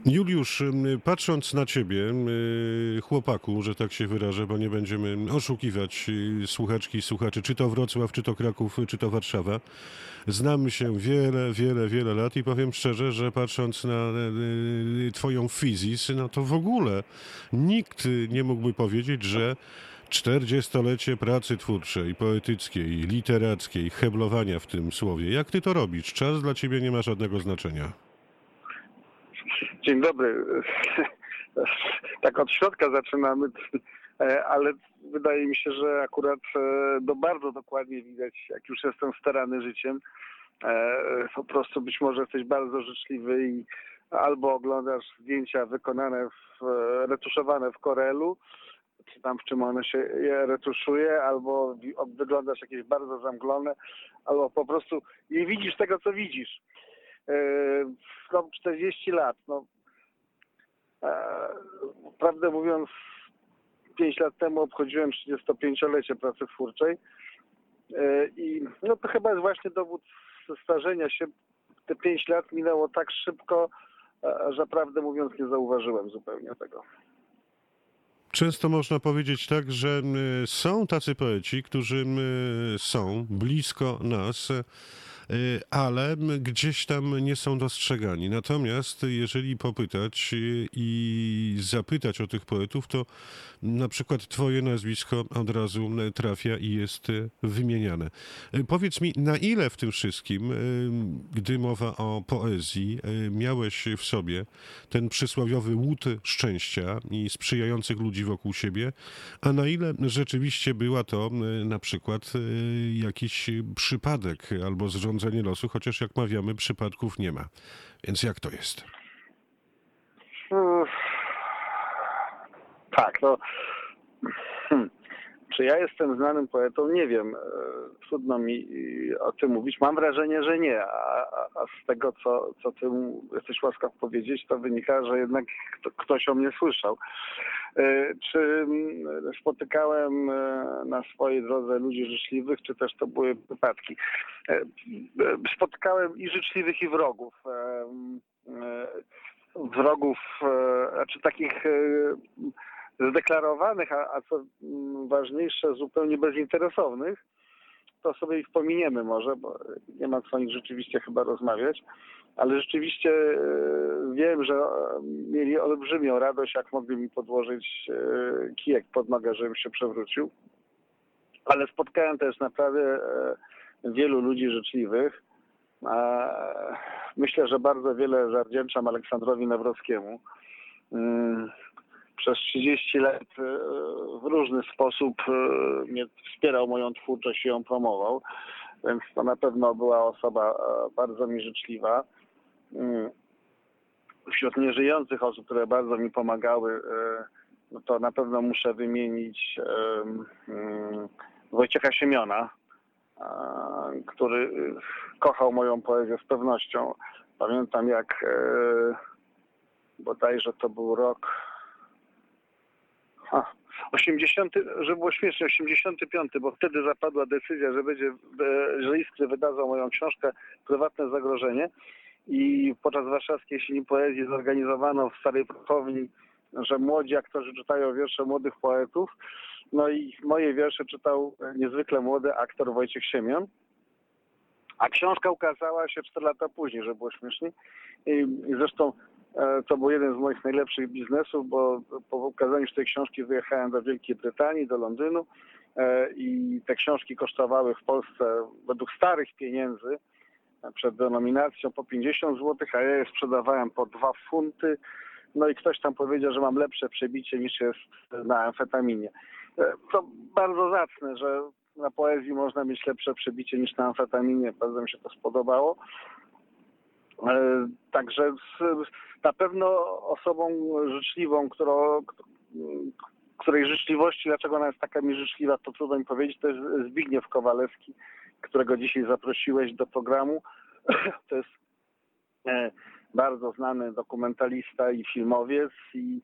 Juliusz, patrząc na ciebie, chłopaku, że tak się wyrażę, bo nie będziemy oszukiwać słuchaczki i słuchaczy, czy to Wrocław, czy to Kraków, czy to Warszawa, znamy się wiele, wiele, wiele lat i powiem szczerze, że patrząc na twoją fizis, no to w ogóle nikt nie mógłby powiedzieć, że 40-lecie pracy twórczej, poetyckiej, literackiej, heblowania w tym słowie. Jak ty to robisz? Czas dla ciebie nie ma żadnego znaczenia. Dzień dobry. Tak od środka zaczynamy, ale wydaje mi się, że akurat bardzo dokładnie widać, jak już jestem starany życiem. Po prostu być może jesteś bardzo życzliwy i albo oglądasz zdjęcia wykonane, retuszowane w Corelu, czy tam w czym one się je retuszuje, albo wyglądasz jakieś bardzo zamglone, albo po prostu nie widzisz tego, co widzisz. No, 40 lat. No, prawdę mówiąc, 5 lat temu obchodziłem 35-lecie pracy twórczej i no to chyba jest właśnie dowód starzenia się. Te 5 lat minęło tak szybko, że prawdę mówiąc nie zauważyłem zupełnie tego. Często można powiedzieć tak, że są tacy poeci, którzy są blisko nas, ale gdzieś tam nie są dostrzegani. Natomiast jeżeli popytać i zapytać o tych poetów, to na przykład twoje nazwisko od razu trafia i jest wymieniane. Powiedz mi, na ile w tym wszystkim, gdy mowa o poezji, miałeś w sobie ten przysłowiowy łód szczęścia i sprzyjających ludzi wokół siebie, a na ile rzeczywiście była to na przykład jakiś przypadek albo zrządzenie losu, chociaż jak mawiamy, przypadków nie ma. Więc jak to jest? Uff, tak, no. Czy ja jestem znanym poetą? Nie wiem. Trudno mi o tym mówić. Mam wrażenie, że nie. A z tego, co ty jesteś łaskaw powiedzieć, to wynika, że jednak ktoś o mnie słyszał. Czy spotykałem na swojej drodze ludzi życzliwych, czy też to były przypadki? Spotykałem i życzliwych, i wrogów. Wrogów, znaczy takich zdeklarowanych, a co ważniejsze, zupełnie bezinteresownych, to sobie ich pominiemy może, bo nie ma co o nich rzeczywiście chyba rozmawiać, ale rzeczywiście wiem, że mieli olbrzymią radość, jak mogli mi podłożyć kijek pod nogę, żebym się przewrócił. Ale spotkałem też naprawdę wielu ludzi życzliwych. Myślę, że bardzo wiele zawdzięczam Aleksandrowi Nawrockiemu. Przez 30 lat w różny sposób mnie wspierał moją twórczość i ją promował, więc to na pewno była osoba bardzo mi życzliwa. Wśród nieżyjących osób, które bardzo mi pomagały, no to na pewno muszę wymienić Wojciecha Siemiona, który kochał moją poezję z pewnością. Pamiętam, jak bodajże to był rok 80, żeby było śmiesznie, 85, bo wtedy zapadła decyzja, że Iskry wydadzą moją książkę Prywatne zagrożenie i podczas warszawskiej Jesieni Poezji zorganizowano w Starej Prochowni, że młodzi aktorzy czytają wiersze młodych poetów. No i moje wiersze czytał niezwykle młody aktor Wojciech Siemion. A książka ukazała się 4 lata później, żeby było śmiesznie. I zresztą to był jeden z moich najlepszych biznesów, bo po ukazaniu tej książki wyjechałem do Wielkiej Brytanii, do Londynu i te książki kosztowały w Polsce według starych pieniędzy przed denominacją po 50 zł, a ja je sprzedawałem po 2 funty. No i ktoś tam powiedział, że mam lepsze przebicie niż jest na amfetaminie. To bardzo zacne, że na poezji można mieć lepsze przebicie niż na amfetaminie. Bardzo mi się to spodobało. Także na pewno osobą życzliwą, której życzliwości, dlaczego ona jest taka mi życzliwa, to trudno mi powiedzieć, to jest Zbigniew Kowalewski, którego dzisiaj zaprosiłeś do programu. To jest bardzo znany dokumentalista i filmowiec i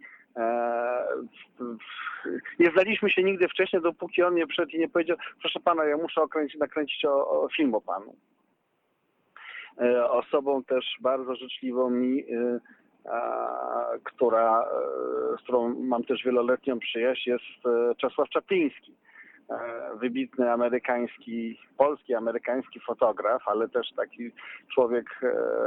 nie znaliśmy się nigdy wcześniej, dopóki on nie przyszedł i nie powiedział: proszę pana, ja muszę nakręcić o film o panu. Osobą też bardzo życzliwą mi z którą mam też wieloletnią przyjaźń, jest Czesław Czapliński. Wybitny polski, amerykański fotograf, ale też taki człowiek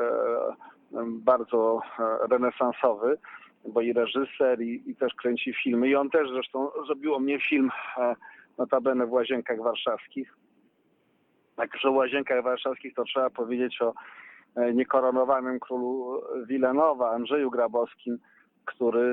bardzo renesansowy, bo i reżyser, i też kręci filmy. I on też zresztą zrobił o mnie film, notabene w Łazienkach Warszawskich. Jak już o Łazienkach Warszawskich, to trzeba powiedzieć o niekoronowanym królu Wilanowa, Andrzeju Grabowskim, który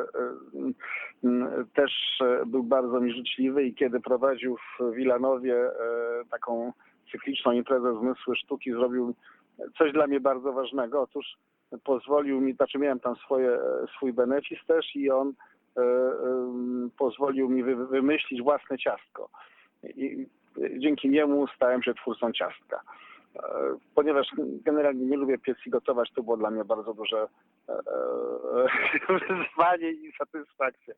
też był bardzo mi życzliwy i kiedy prowadził w Wilanowie taką cykliczną imprezę Zmysły Sztuki, zrobił coś dla mnie bardzo ważnego. Otóż pozwolił mi, miałem tam swój benefis też i on pozwolił mi wymyślić własne ciastko. I dzięki niemu stałem się twórcą ciastka. Ponieważ generalnie nie lubię piec i gotować, to było dla mnie bardzo duże wyzwanie i satysfakcja.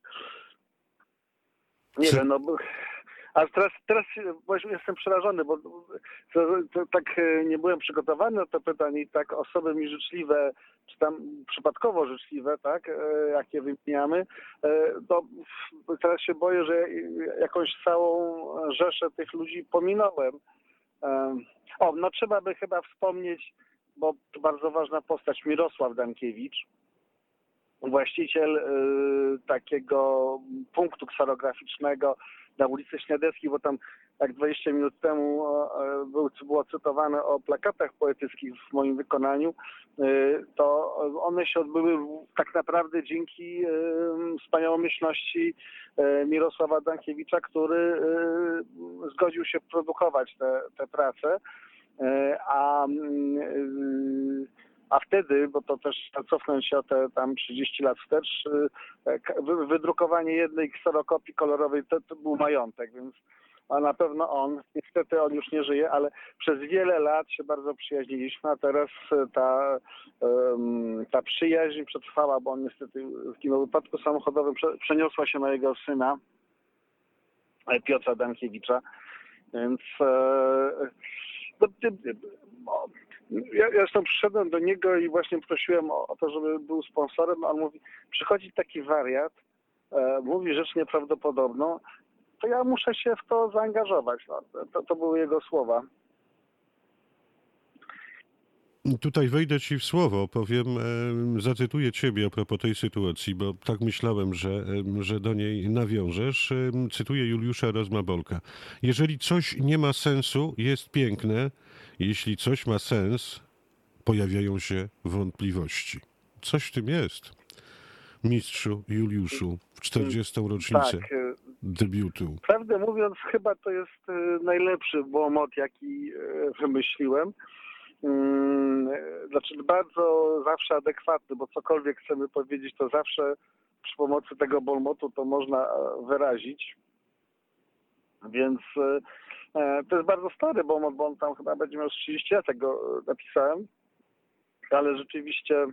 Nie wiem, a teraz właśnie jestem przerażony, bo to tak nie byłem przygotowany na to pytanie i tak osoby mi życzliwe, czy tam przypadkowo życzliwe, tak, jakie wymieniamy, to teraz się boję, że jakąś całą rzeszę tych ludzi pominąłem. Trzeba by chyba wspomnieć, bo to bardzo ważna postać, Mirosław Dankiewicz, właściciel takiego punktu kserograficznego na ulicy Śniadeckich, bo tam jak 20 minut temu było cytowane o plakatach poetyckich w moim wykonaniu, to one się odbyły tak naprawdę dzięki wspaniałomyślności Mirosława Dankiewicza, który zgodził się produkować te prace, a wtedy, bo to też cofnąć się o te tam 30 lat wstecz, wydrukowanie jednej kserokopii kolorowej to był majątek, więc na pewno niestety on już nie żyje, ale przez wiele lat się bardzo przyjaźniliśmy, a teraz ta przyjaźń przetrwała, bo on niestety zginął w wypadku samochodowym, przeniosła się na jego syna, Piotra Dankiewicza, więc ja zresztą przyszedłem do niego i właśnie prosiłem o to, żeby był sponsorem, a on mówi, przychodzi taki wariat, mówi rzecz nieprawdopodobną, to ja muszę się w to zaangażować. To były jego słowa. Tutaj wejdę ci w słowo, zacytuję ciebie a propos tej sytuacji, bo tak myślałem, że do niej nawiążesz. Cytuję Juliusza Rozma-Bolka. Jeżeli coś nie ma sensu, jest piękne. Jeśli coś ma sens, pojawiają się wątpliwości. Coś w tym jest, mistrzu Juliuszu, w 40. rocznicę debiutu. Prawdę mówiąc, chyba to jest najlepszy błomot, jaki wymyśliłem. Znaczy bardzo zawsze adekwatny, bo cokolwiek chcemy powiedzieć, to zawsze przy pomocy tego bolmotu to można wyrazić. Więc to jest bardzo stary bolmot, bo on tam chyba będzie miał z 30 lat, jak go napisałem. Ale rzeczywiście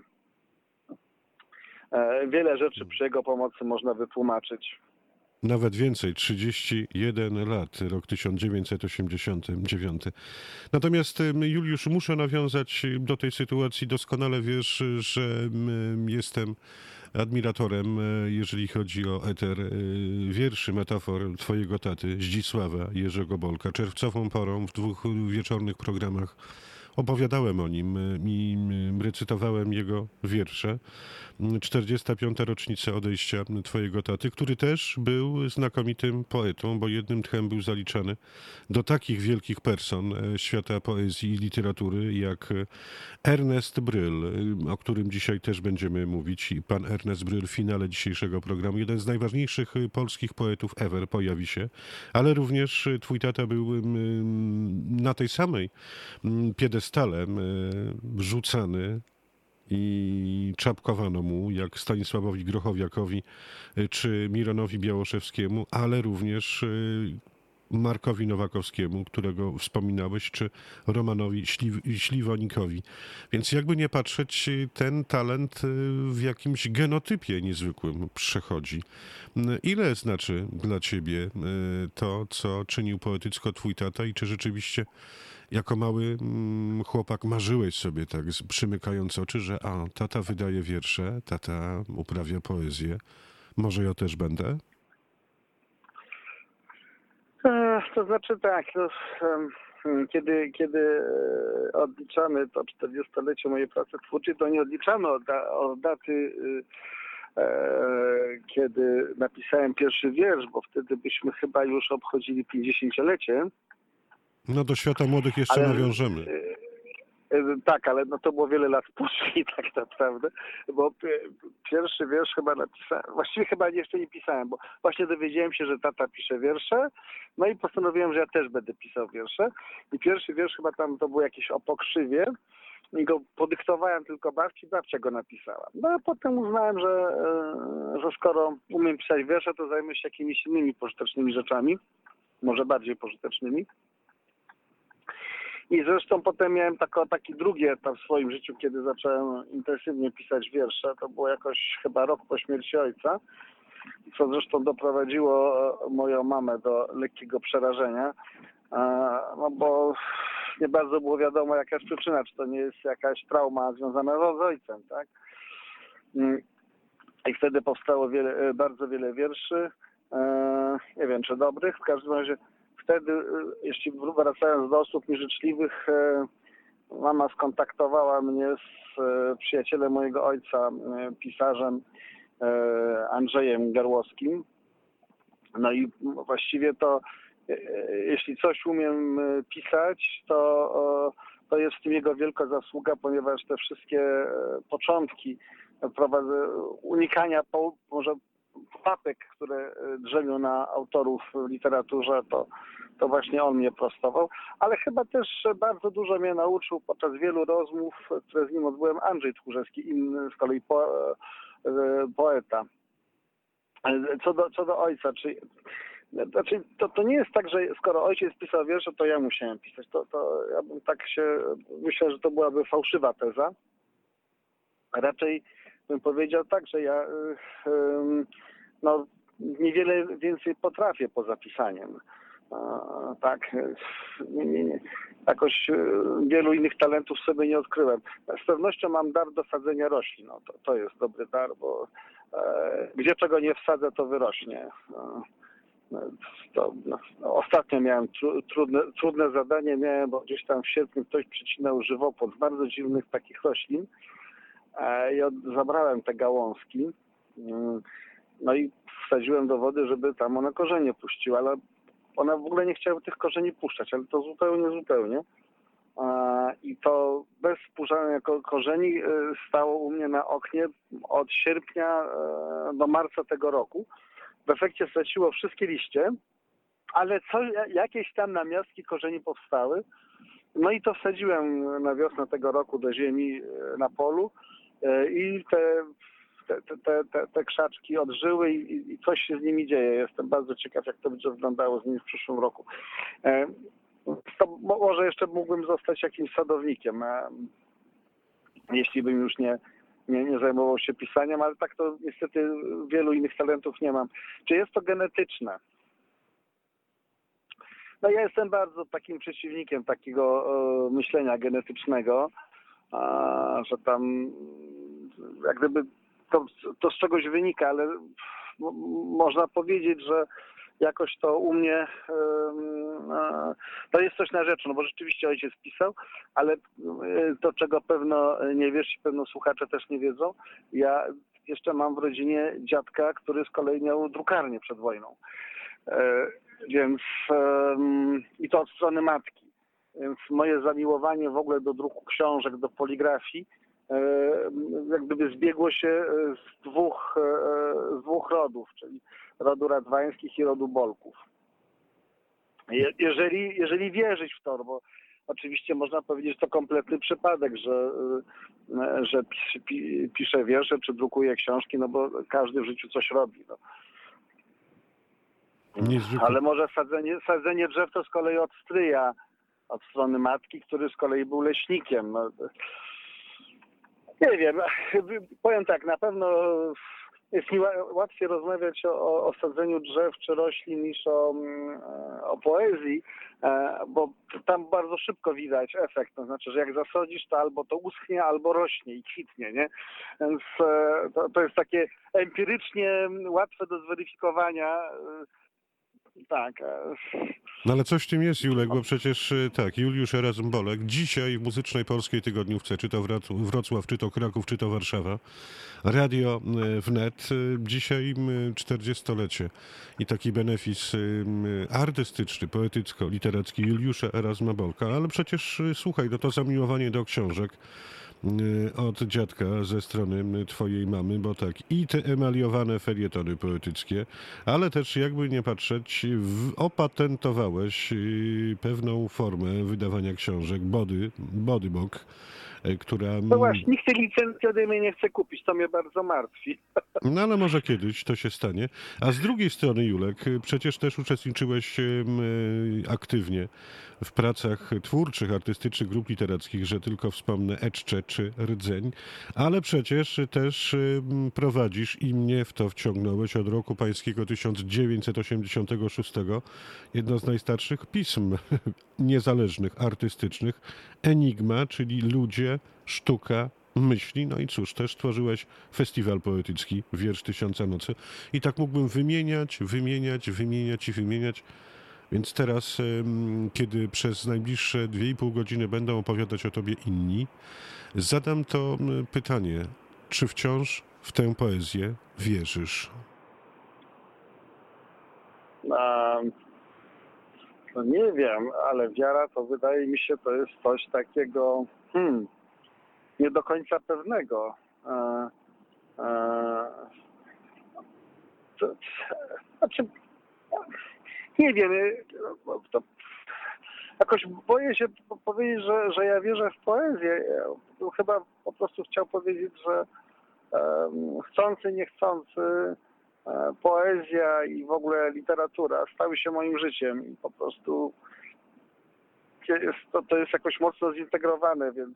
wiele rzeczy przy jego pomocy można wytłumaczyć. Nawet więcej, 31 lat, rok 1989. Natomiast Juliusz, muszę nawiązać do tej sytuacji. Doskonale wiesz, że jestem admiratorem, jeżeli chodzi o eter wierszy, metafor twojego taty, Zdzisława Jerzego Bolka. Czerwcową porą w 2 wieczornych programach opowiadałem o nim i recytowałem jego wiersze. 45. rocznica odejścia twojego taty, który też był znakomitym poetą, bo jednym tchem był zaliczany do takich wielkich person świata poezji i literatury, jak Ernest Bryl, o którym dzisiaj też będziemy mówić. I pan Ernest Bryl w finale dzisiejszego programu, jeden z najważniejszych polskich poetów ever, pojawi się, ale również twój tata był na tej samej piedestale rzucany i czapkowano mu, jak Stanisławowi Grochowiakowi czy Mironowi Białoszewskiemu, ale również Markowi Nowakowskiemu, którego wspominałeś, czy Romanowi Śliwonikowi. Więc jakby nie patrzeć, ten talent w jakimś genotypie niezwykłym przechodzi. Ile znaczy dla ciebie to, co czynił poetycko twój tata i czy rzeczywiście jako mały chłopak marzyłeś sobie tak, przymykając oczy, że tata wydaje wiersze, tata uprawia poezję. Może ja też będę? To znaczy tak, no, kiedy odliczamy to 40-lecie mojej pracy twórczej, to nie odliczamy od daty, kiedy napisałem pierwszy wiersz, bo wtedy byśmy chyba już obchodzili 50-lecie. No do świata młodych jeszcze nawiążemy. Tak, ale no to było wiele lat później tak naprawdę, bo pierwszy wiersz chyba napisałem, właściwie chyba jeszcze nie pisałem, bo właśnie dowiedziałem się, że tata pisze wiersze, no i postanowiłem, że ja też będę pisał wiersze i pierwszy wiersz chyba tam to był jakiś o pokrzywie i go podyktowałem tylko babci, babcia go napisała. No a potem uznałem, że skoro umiem pisać wiersze, to zajmę się jakimiś innymi pożytecznymi rzeczami, może bardziej pożytecznymi. I zresztą potem miałem taki drugi etap w swoim życiu, kiedy zacząłem intensywnie pisać wiersze. To było jakoś chyba rok po śmierci ojca, co zresztą doprowadziło moją mamę do lekkiego przerażenia, no bo nie bardzo było wiadomo, jaka jest przyczyna, czy to nie jest jakaś trauma związana z ojcem, tak? I wtedy powstało bardzo wiele wierszy, nie wiem czy dobrych, w każdym razie wtedy, jeśli wracając do osób nieżyczliwych, mama skontaktowała mnie z przyjacielem mojego ojca, pisarzem Andrzejem Garłowskim. No i właściwie to, jeśli coś umiem pisać, to jest w tym jego wielka zasługa, ponieważ te wszystkie początki unikania może pułapek, które drzemią na autorów w literaturze, to właśnie on mnie prostował, ale chyba też bardzo dużo mnie nauczył podczas wielu rozmów, które z nim odbyłem, Andrzej Tchórzewski, inny z kolei poeta. Co do ojca, to nie jest tak, że skoro ojciec pisał wiersze, to ja musiałem pisać. To ja bym tak myślę, że to byłaby fałszywa teza. Raczej bym powiedział tak, że ja niewiele więcej potrafię poza pisaniem. Tak, jakoś wielu innych talentów sobie nie odkryłem. Z pewnością mam dar do sadzenia roślin. No, to jest dobry dar, bo gdzie czego nie wsadzę, to wyrośnie. Ostatnio miałem trudne zadanie, bo gdzieś tam w sierpniu ktoś przycinał żywopłot z bardzo dziwnych takich roślin. I zabrałem te gałązki, no i wsadziłem do wody, żeby tam one korzenie puściły, ale one w ogóle nie chciały tych korzeni puszczać, ale to zupełnie. I to bez puszczania korzeni stało u mnie na oknie od sierpnia do marca tego roku. W efekcie straciło wszystkie liście, ale jakieś tam namiastki korzeni powstały. No i to wsadziłem na wiosnę tego roku do ziemi na polu i te krzaczki odżyły i coś się z nimi dzieje. Jestem bardzo ciekaw, jak to będzie wyglądało z nimi w przyszłym roku. To może jeszcze mógłbym zostać jakimś sadownikiem, jeśli bym już nie zajmował się pisaniem, ale tak to niestety wielu innych talentów nie mam. Czy jest to genetyczne? No ja jestem bardzo takim przeciwnikiem takiego myślenia genetycznego, że tam jak gdyby to z czegoś wynika, ale można powiedzieć, że jakoś to u mnie to jest coś na rzecz, no bo rzeczywiście ojciec pisał, ale to, czego pewno nie wiesz i pewno słuchacze też nie wiedzą, ja jeszcze mam w rodzinie dziadka, który z kolei miał drukarnię przed wojną. Więc i to od strony matki. Więc moje zamiłowanie w ogóle do druku książek, do poligrafii jak gdyby zbiegło się z dwóch rodów, czyli rodu Radwańskich i rodu Bolków. Jeżeli wierzyć w to, bo oczywiście można powiedzieć, że to kompletny przypadek, że pisze wiersze czy drukuje książki, no bo każdy w życiu coś robi. No. Ale może sadzenie drzew to z kolei od stryja, od strony matki, który z kolei był leśnikiem. No. Nie wiem, powiem tak, na pewno jest mi łatwiej rozmawiać o sadzeniu drzew czy roślin niż o poezji, bo tam bardzo szybko widać efekt. To znaczy, że jak zasadzisz, to albo to uschnie, albo rośnie i kwitnie, nie? Więc to jest takie empirycznie łatwe do zweryfikowania. Tak. No ale coś w tym jest, Julek, bo przecież tak, Juliusz Erasm Bolek dzisiaj w Muzycznej Polskiej Tygodniówce, czy to Wrocław, czy to Kraków, czy to Warszawa, Radio Wnet, dzisiaj 40-lecie i taki benefis artystyczny, poetycko-literacki Juliusza Erasma Bolka, ale przecież słuchaj, no to zamiłowanie do książek od dziadka ze strony twojej mamy, bo tak, i te emaliowane felietony poetyckie, ale też jakby nie patrzeć, opatentowałeś pewną formę wydawania książek, Bodybook, która... No właśnie, nikt tej licencji ode mnie nie chce kupić, to mnie bardzo martwi. No ale może kiedyś to się stanie. A z drugiej strony, Julek, przecież też uczestniczyłeś aktywnie w pracach twórczych, artystycznych grup literackich, że tylko wspomnę Eczcze czy Rdzeń, ale przecież też prowadzisz i mnie w to wciągnąłeś od roku pańskiego 1986 jedno z najstarszych pism niezależnych, artystycznych, Enigma, czyli ludzie, sztuka, myśli. No i cóż, też tworzyłeś festiwal poetycki Wiersz Tysiąca Nocy i tak mógłbym wymieniać. Więc teraz, kiedy przez najbliższe 2,5 godziny będą opowiadać o tobie inni, zadam to pytanie, czy wciąż w tę poezję wierzysz? No nie wiem, ale wiara to wydaje mi się, to jest coś takiego nie do końca pewnego. Znaczy, nie wiem, to jakoś boję się powiedzieć, że ja wierzę w poezję. Chyba po prostu chciał powiedzieć, że chcący, niechcący poezja i w ogóle literatura stały się moim życiem i po prostu to jest jakoś mocno zintegrowane, więc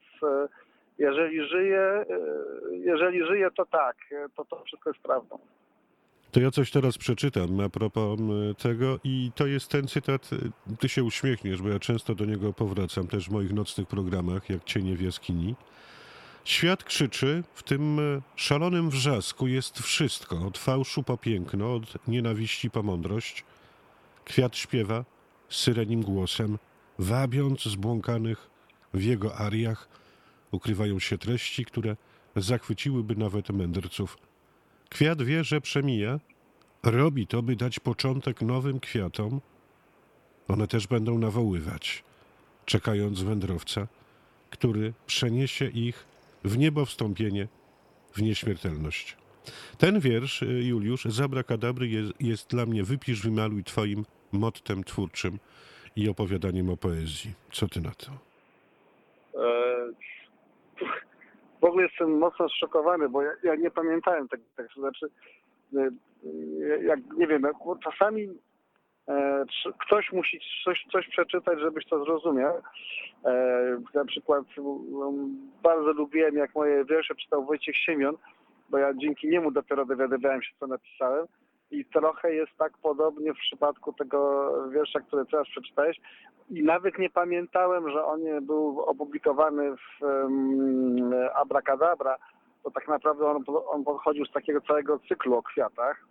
jeżeli żyję, to tak, to wszystko jest prawdą. To ja coś teraz przeczytam a propos tego i to jest ten cytat, ty się uśmiechniesz, bo ja często do niego powracam też w moich nocnych programach, jak cienie w jaskini. Świat krzyczy, w tym szalonym wrzasku jest wszystko, od fałszu po piękno, od nienawiści po mądrość. Kwiat śpiewa syrenim głosem, wabiąc zbłąkanych w jego ariach, ukrywają się treści, które zachwyciłyby nawet mędrców. Kwiat wie, że przemija, robi to, by dać początek nowym kwiatom. One też będą nawoływać, czekając wędrowca, który przeniesie ich w niebo wstąpienie, w nieśmiertelność. Ten wiersz, Juliusz, z Abrakadabry jest dla mnie wypisz, wymaluj twoim mottem twórczym i opowiadaniem o poezji. Co ty na to? W ogóle jestem mocno zszokowany, bo ja nie pamiętałem tego tekstu. Znaczy, jak nie wiem, czasami ktoś musi coś przeczytać, żebyś to zrozumiał. Na przykład bardzo lubiłem, jak moje wiersze czytał Wojciech Siemion, bo ja dzięki niemu dopiero dowiadywałem się, co napisałem. I trochę jest tak podobnie w przypadku tego wiersza, który teraz przeczytałeś. I nawet nie pamiętałem, że on był opublikowany w Abrakadabra, bo tak naprawdę on pochodził z takiego całego cyklu o kwiatach.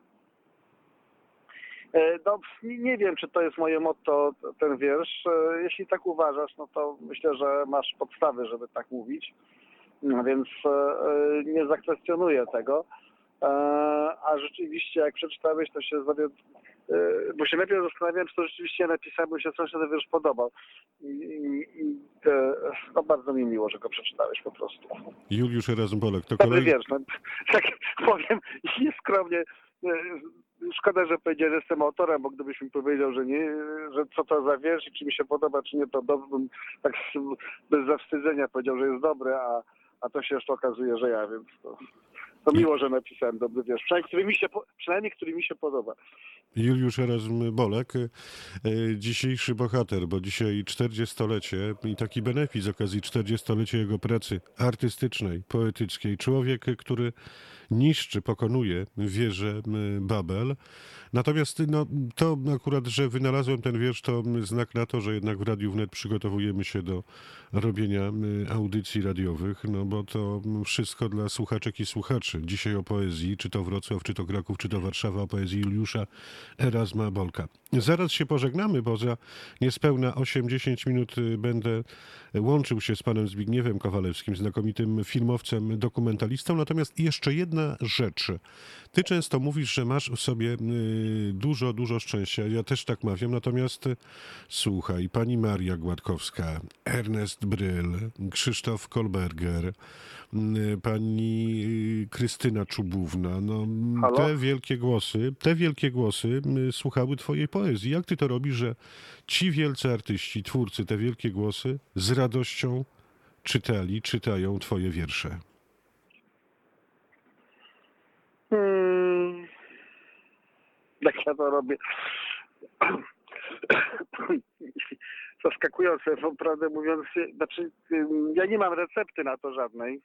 No, nie wiem, czy to jest moje motto, ten wiersz. Jeśli tak uważasz, no to myślę, że masz podstawy, żeby tak mówić. Więc nie zakwestionuję tego. A rzeczywiście, jak przeczytałeś, to się bo się najpierw zastanawiałem, czy to rzeczywiście napisałem, bo się strasznie ten wiersz podobał. No bardzo mi miło, że go przeczytałeś po prostu. Juliusz Erasm Bolek, to Dobry wiersz, no, tak powiem nieskromnie. Szkoda, że powiedział, że jestem autorem, bo gdybyś mi powiedział, że nie, że co to za wiersz i czy mi się podoba, czy nie, to bym tak bez zawstydzenia powiedział, że jest dobry, a to się jeszcze okazuje, że ja, więc to miło, że napisałem dobry wiersz. Przynajmniej który mi się podoba. Juliusz Erasm Bolek, dzisiejszy bohater, bo dzisiaj 40-lecie i taki benefit z okazji 40-lecia jego pracy artystycznej, poetyckiej. Człowiek, który niszczy, pokonuje wieżę Babel. Natomiast no, to akurat, że wynalazłem ten wiersz, to znak na to, że jednak w Radiu Wnet przygotowujemy się do robienia audycji radiowych, no bo to wszystko dla słuchaczek i słuchaczy. Dzisiaj o poezji, czy to Wrocław, czy to Kraków, czy to Warszawa, o poezji Juliusza Erasma Bolka. Zaraz się pożegnamy, bo za niespełna 8-10 minut będę łączył się z panem Zbigniewem Kowalewskim, znakomitym filmowcem, dokumentalistą. Natomiast jeszcze jedna rzecz. Ty często mówisz, że masz w sobie dużo szczęścia. Ja też tak mawiam. Natomiast słuchaj, pani Maria Gładkowska, Ernest Bryl, Krzysztof Kolberger, pani Krystyna Czubówna, no Halo? te wielkie głosy słuchały twojej poezji. Jak ty to robisz, że ci wielcy artyści, twórcy, te wielkie głosy z radością czytają twoje wiersze? Jak ja to robię? Zaskakujące, bo prawdę mówiąc, znaczy ja nie mam recepty na to żadnej.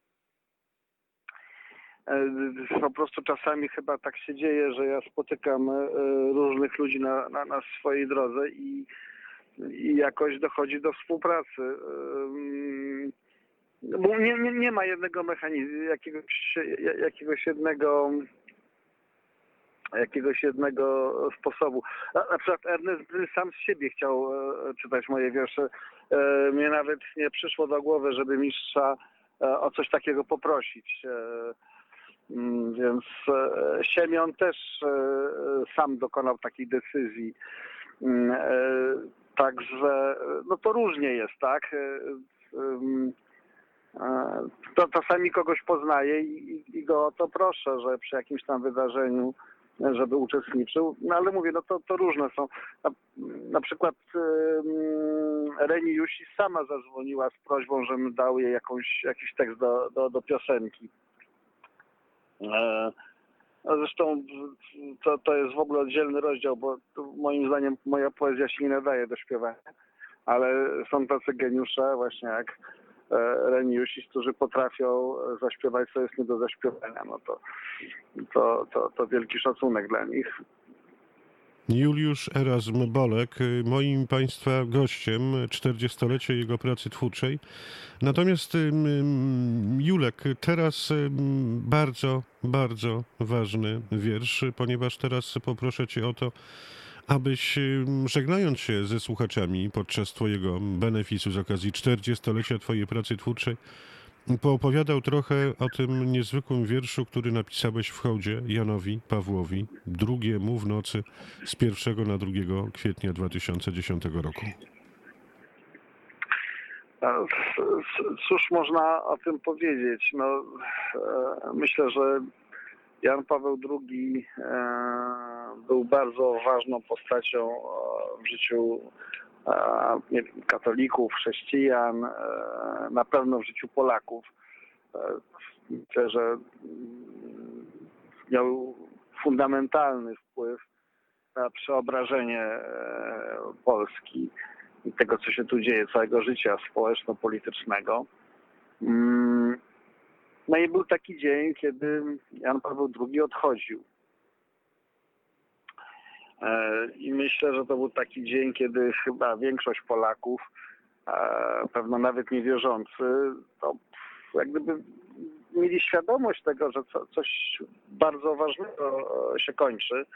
Po prostu czasami chyba tak się dzieje, że ja spotykam różnych ludzi na swojej drodze i jakoś dochodzi do współpracy. Bo nie ma jednego mechanizmu, jakiegoś jednego sposobu. Na przykład Ernest Bryl sam z siebie chciał czytać moje wiersze. Mnie nawet nie przyszło do głowy, żeby mistrza o coś takiego poprosić. Więc Siemion też sam dokonał takiej decyzji. Także no to różnie jest, tak? To czasami kogoś poznaję i go o to proszę, że przy jakimś tam wydarzeniu, żeby uczestniczył. No ale mówię, no to różne są. Na przykład Reni Jusis sama zadzwoniła z prośbą, żebym dał jej jakiś tekst do piosenki. Zresztą to jest w ogóle oddzielny rozdział, bo moim zdaniem moja poezja się nie nadaje do śpiewania, ale są tacy geniusze właśnie jak Reni Jusis, którzy potrafią zaśpiewać, co jest nie do zaśpiewania. No to wielki szacunek dla nich. Juliusz Erasm Bolek, moim państwa gościem, 40-lecie jego pracy twórczej. Natomiast Julek, teraz bardzo ważny wiersz, ponieważ teraz poproszę cię o to, abyś, żegnając się ze słuchaczami podczas twojego benefisu z okazji 40-lecia twojej pracy twórczej, poopowiadał trochę o tym niezwykłym wierszu, który napisałeś w hołdzie Janowi Pawłowi II w nocy z 1 na 2 kwietnia 2010 roku. Cóż można o tym powiedzieć? No, myślę, że Jan Paweł II był bardzo ważną postacią w życiu katolików, chrześcijan, na pewno w życiu Polaków. Myślę, że miał fundamentalny wpływ na przeobrażenie Polski i tego, co się tu dzieje, całego życia społeczno-politycznego. No i był taki dzień, kiedy Jan Paweł II odchodził. I myślę, że to był taki dzień, kiedy chyba większość Polaków, pewno nawet niewierzący, to jak gdyby mieli świadomość tego, że coś bardzo ważnego się kończy.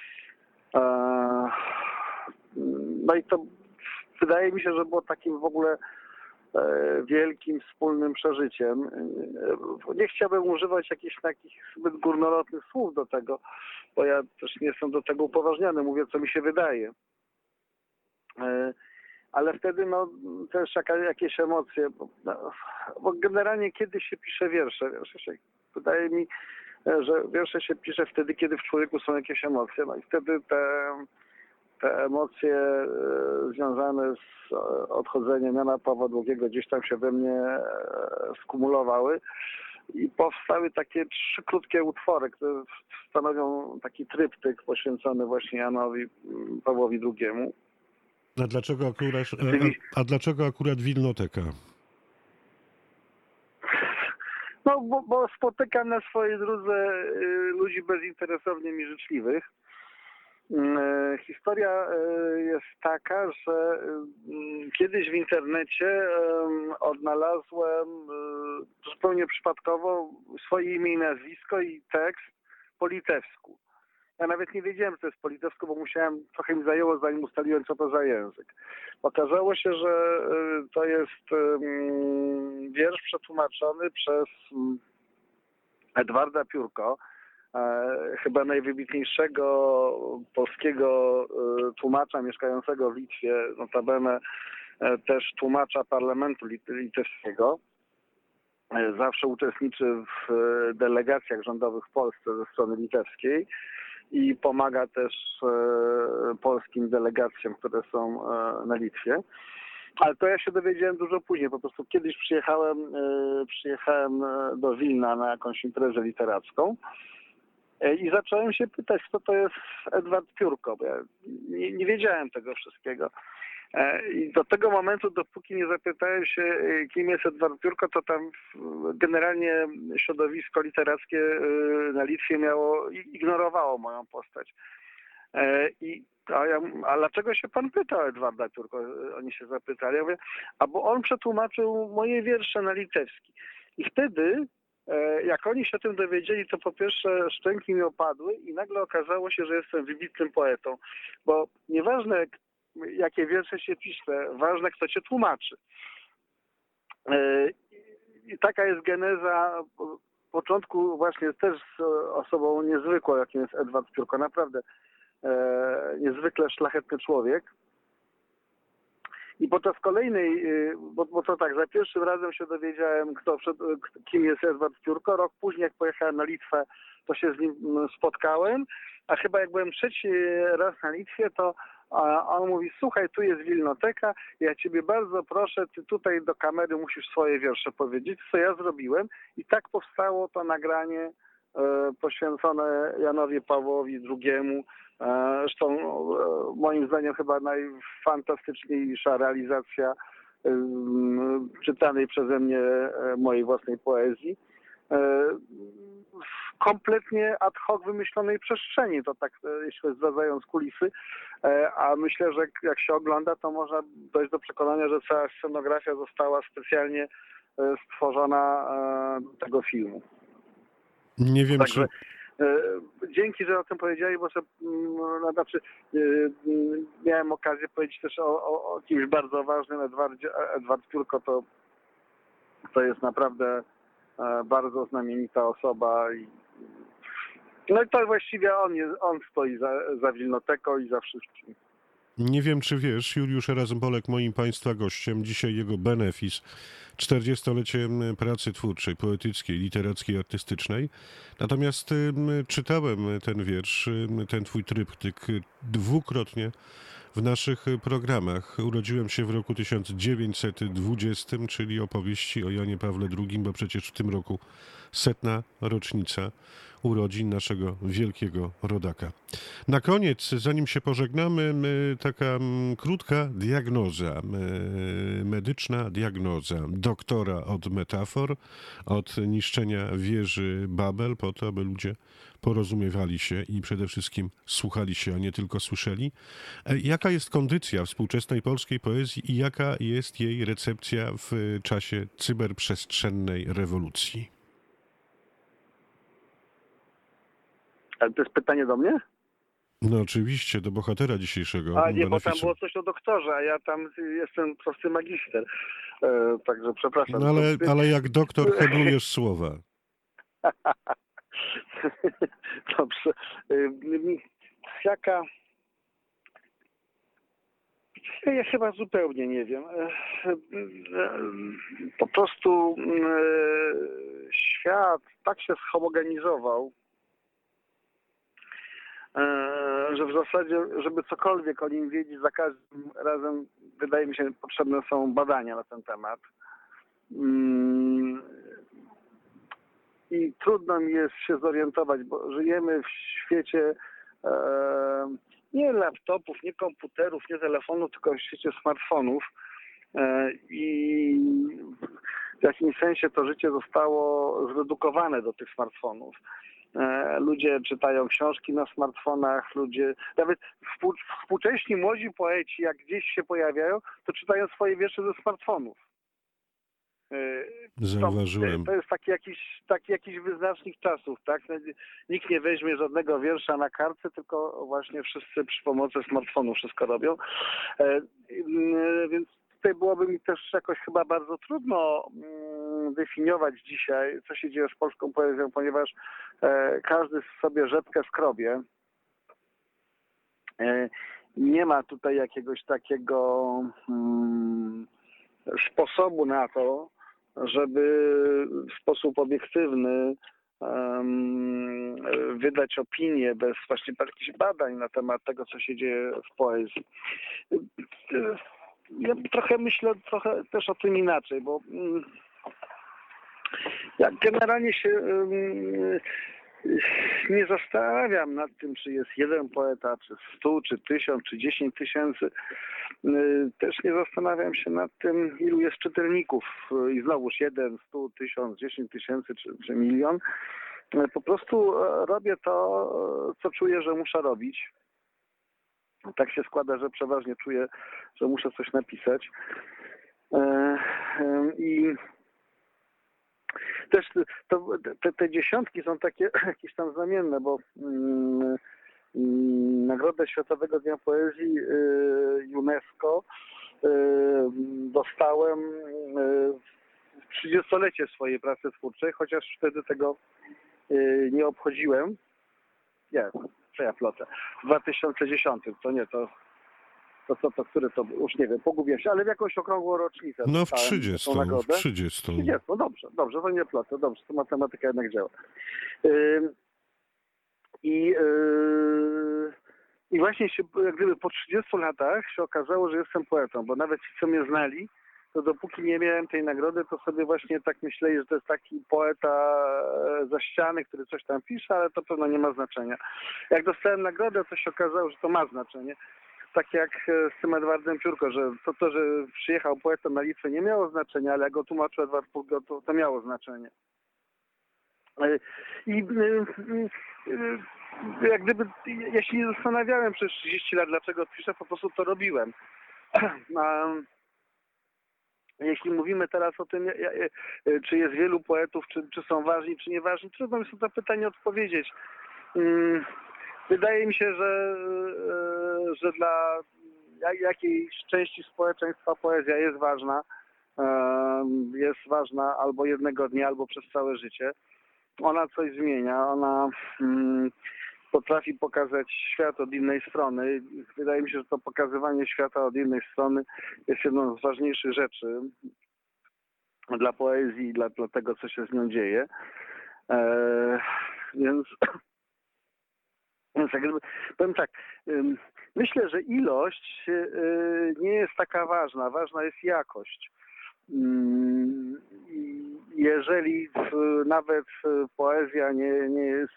No i to wydaje mi się, że było takim w ogóle wielkim wspólnym przeżyciem. Nie chciałbym używać jakichś takich zbyt górnolotnych słów do tego, bo ja też nie jestem do tego upoważniony, mówię, co mi się wydaje. Ale wtedy też jakieś emocje, bo generalnie kiedy się pisze wiersze wydaje mi, że wiersze się pisze wtedy, kiedy w człowieku są jakieś emocje, no i wtedy te emocje związane z odchodzeniem Jana Pawła II gdzieś tam się we mnie skumulowały i powstały takie 3 krótkie utwory, które stanowią taki tryptyk poświęcony właśnie Janowi Pawłowi II. A dlaczego akurat Wilnoteka? No, bo spotykam na swojej drodze ludzi bezinteresownie mi życzliwych. Historia jest taka, że kiedyś w internecie odnalazłem zupełnie przypadkowo swoje imię i nazwisko i tekst po litewsku. Ja nawet nie wiedziałem, że to jest po litewsku, bo trochę mi zajęło, zanim ustaliłem, co to za język. Okazało się, że to jest wiersz przetłumaczony przez Edwarda Piórko, chyba najwybitniejszego polskiego tłumacza mieszkającego w Litwie, notabene też tłumacza parlamentu litewskiego. Zawsze uczestniczy w delegacjach rządowych w Polsce ze strony litewskiej i pomaga też polskim delegacjom, które są na Litwie. Ale to ja się dowiedziałem dużo później. Po prostu kiedyś przyjechałem do Wilna na jakąś imprezę literacką i zacząłem się pytać, kto to jest Edward Piórko, bo ja nie wiedziałem tego wszystkiego. I do tego momentu, dopóki nie zapytałem się, kim jest Edward Piórko, to tam generalnie środowisko literackie na Litwie ignorowało moją postać. A dlaczego się pan pyta o Edwarda Piórko? Oni się zapytali. Ja mówię, bo on przetłumaczył moje wiersze na litewski. I wtedy, jak oni się o tym dowiedzieli, to po pierwsze szczęki mi opadły i nagle okazało się, że jestem wybitnym poetą. Bo nieważne, jakie wiersze się pisze, ważne, kto cię tłumaczy. I taka jest geneza. W początku właśnie też z osobą niezwykłą, jakim jest Edward Piórko. Naprawdę niezwykle szlachetny człowiek. I podczas kolejnej, bo to tak, za pierwszym razem się dowiedziałem, kim jest Edward Piórko. Rok później, jak pojechałem na Litwę, to się z nim spotkałem. A chyba jak byłem trzeci raz na Litwie, to on mówi, słuchaj, tu jest Wilnoteka, ja ciebie bardzo proszę, ty tutaj do kamery musisz swoje wiersze powiedzieć, co ja zrobiłem. I tak powstało to nagranie poświęcone Janowi Pawłowi II. Zresztą moim zdaniem chyba najfantastyczniejsza realizacja czytanej przeze mnie mojej własnej poezji. W kompletnie ad hoc wymyślonej przestrzeni, to tak jeśli zdradzając kulisy, a myślę, że jak się ogląda, to można dojść do przekonania, że cała scenografia została specjalnie stworzona do tego filmu. Nie wiem, Także dzięki, że o tym powiedzieli, bo miałem okazję powiedzieć też o kimś bardzo ważnym. Edward Piórko to jest naprawdę bardzo znamienita osoba. No i to właściwie on stoi za Wilnoteką i za wszystkim. Nie wiem, czy wiesz, Juliusz Razmbolek, moim państwa gościem, dzisiaj jego benefis, 40-lecie pracy twórczej, poetyckiej, literackiej, artystycznej. Natomiast czytałem ten wiersz, ten twój tryptyk dwukrotnie w naszych programach. Urodziłem się w roku 1920, czyli opowieści o Janie Pawle II, bo przecież w tym roku 100. rocznica urodzin naszego wielkiego rodaka. Na koniec, zanim się pożegnamy, taka krótka diagnoza, medyczna diagnoza doktora od metafor, od niszczenia wieży Babel, po to, aby ludzie porozumiewali się i przede wszystkim słuchali się, a nie tylko słyszeli. Jaka jest kondycja współczesnej polskiej poezji i jaka jest jej recepcja w czasie cyberprzestrzennej rewolucji? Ale to jest pytanie do mnie? No oczywiście, do bohatera dzisiejszego. A nie, bo tam było coś o doktorze, a ja tam jestem prosty magister. Także przepraszam. No ale jak doktor heblujesz słowa. Dobrze. Ja chyba zupełnie nie wiem. Po prostu świat tak się zhomogenizował, że w zasadzie, żeby cokolwiek o nim wiedzieć, za każdym razem, wydaje mi się, potrzebne są badania na ten temat. I trudno mi jest się zorientować, bo żyjemy w świecie nie laptopów, nie komputerów, nie telefonów, tylko w świecie smartfonów. I w jakimś sensie to życie zostało zredukowane do tych smartfonów. Ludzie czytają książki na smartfonach, ludzie, nawet współcześni młodzi poeci, jak gdzieś się pojawiają, to czytają swoje wiersze ze smartfonów. Zauważyłem. To jest taki jakiś wyznacznik czasów, tak? Nikt nie weźmie żadnego wiersza na kartce, tylko właśnie wszyscy przy pomocy smartfonu wszystko robią. Więc tutaj byłoby mi też jakoś chyba bardzo trudno definiować dzisiaj, co się dzieje z polską poezją, ponieważ każdy sobie rzepkę skrobie. Nie ma tutaj jakiegoś takiego sposobu na to, żeby w sposób obiektywny wydać opinię bez właśnie jakichś badań na temat tego, co się dzieje w poezji. Ja trochę myślę też o tym inaczej, bo ja generalnie się nie zastanawiam nad tym, czy jest jeden poeta, czy 100, czy 1000, czy 10 tysięcy. Też nie zastanawiam się nad tym, ilu jest czytelników. I znowuż 1, 100, 1000, 10 tysięcy, czy milion. Po prostu robię to, co czuję, że muszę robić. Tak się składa, że przeważnie czuję, że muszę coś napisać. I też te dziesiątki są takie jakieś tam znamienne, bo Nagrodę Światowego Dnia Poezji UNESCO dostałem w 30-lecie swojej pracy twórczej, chociaż wtedy tego nie obchodziłem. Nie, co ja plotę. W 2010, to nie, to który to już nie wiem, pogubiłem się, ale w jakąś okrągłą rocznicę. No w 30. Nagrodę. W 30. 30, no dobrze, to nie plotę, dobrze, to matematyka jednak działa. I właśnie się, jak gdyby po 30 latach się okazało, że jestem poetą, bo nawet ci, co mnie znali, to dopóki nie miałem tej nagrody, to sobie właśnie tak myśleli, że to jest taki poeta za ściany, który coś tam pisze, ale to pewno nie ma znaczenia. Jak dostałem nagrodę, to się okazało, że to ma znaczenie. Tak jak z tym Edwardem Piórko, że to, że przyjechał poeta na Litwę, nie miało znaczenia, ale jak go tłumaczył Edward Piórko, to miało znaczenie. I jak gdyby, ja się nie zastanawiałem przez 30 lat, dlaczego piszę, po prostu to robiłem. Jeśli mówimy teraz o tym, czy jest wielu poetów, czy są ważni, czy nieważni, trudno mi sobie to pytanie odpowiedzieć. Wydaje mi się, że dla jakiejś części społeczeństwa poezja jest ważna. Jest ważna albo jednego dnia, albo przez całe życie. Ona coś zmienia, ona potrafi pokazać świat od innej strony. Wydaje mi się, że to pokazywanie świata od innej strony jest jedną z ważniejszych rzeczy dla poezji i dla tego, co się z nią dzieje. Więc jakby, powiem tak, myślę, że ilość nie jest taka ważna. Ważna jest jakość. Jeżeli nawet poezja nie jest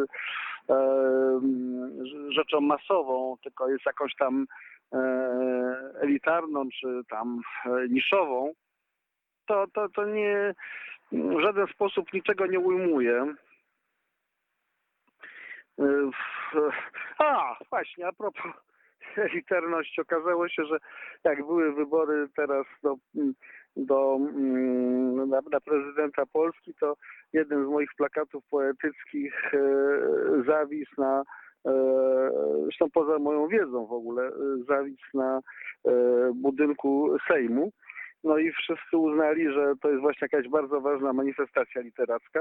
rzeczą masową, tylko jest jakąś tam elitarną czy tam niszową, to nie w żaden sposób niczego nie ujmuje. Właśnie, a propos elitarności, okazało się, że jak były wybory teraz na prezydenta Polski, to jeden z moich plakatów poetyckich zawisł na, zresztą poza moją wiedzą w ogóle, zawisł na budynku Sejmu. No i wszyscy uznali, że to jest właśnie jakaś bardzo ważna manifestacja literacka.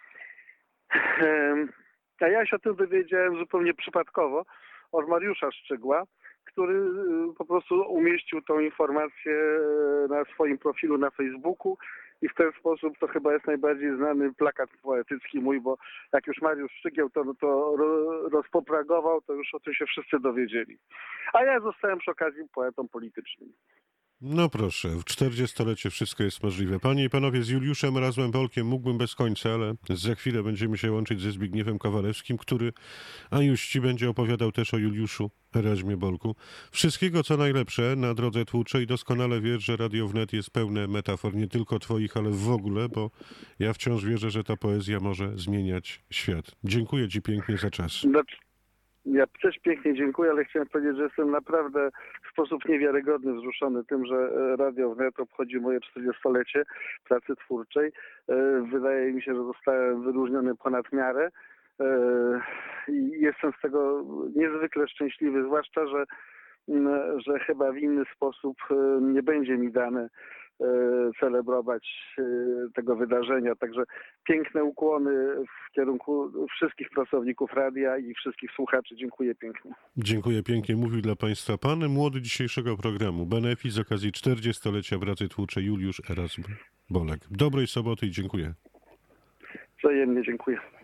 A ja się o tym dowiedziałem zupełnie przypadkowo od Mariusza Szczygła, który po prostu umieścił tą informację na swoim profilu na Facebooku i w ten sposób to chyba jest najbardziej znany plakat poetycki mój, bo jak już Mariusz Szczygieł to rozpopragował, to już o tym się wszyscy dowiedzieli. A ja zostałem przy okazji poetą politycznym. No proszę, w 40-lecie wszystko jest możliwe. Panie i panowie, z Juliuszem Erasmem Bolkiem mógłbym bez końca, ale za chwilę będziemy się łączyć ze Zbigniewem Kowalewskim, który, a już ci będzie opowiadał też o Juliuszu Erasmie Bolku. Wszystkiego co najlepsze na drodze twórczej i doskonale wiesz, że Radio Wnet jest pełne metafor, nie tylko twoich, ale w ogóle, bo ja wciąż wierzę, że ta poezja może zmieniać świat. Dziękuję ci pięknie za czas. Ja też pięknie dziękuję, ale chciałem powiedzieć, że jestem naprawdę w sposób niewiarygodny wzruszony tym, że Radio Wnet obchodzi moje 40-lecie pracy twórczej. Wydaje mi się, że zostałem wyróżniony ponad miarę i jestem z tego niezwykle szczęśliwy, zwłaszcza, że chyba w inny sposób nie będzie mi dane celebrować tego wydarzenia. Także piękne ukłony w kierunku wszystkich pracowników radia i wszystkich słuchaczy. Dziękuję pięknie. Dziękuję pięknie. Mówił dla państwa pan młody dzisiejszego programu. Benefit z okazji 40-lecia pracy twórczej Juliusz Erasm Bolek. Dobrej soboty i dziękuję. Wzajemnie dziękuję.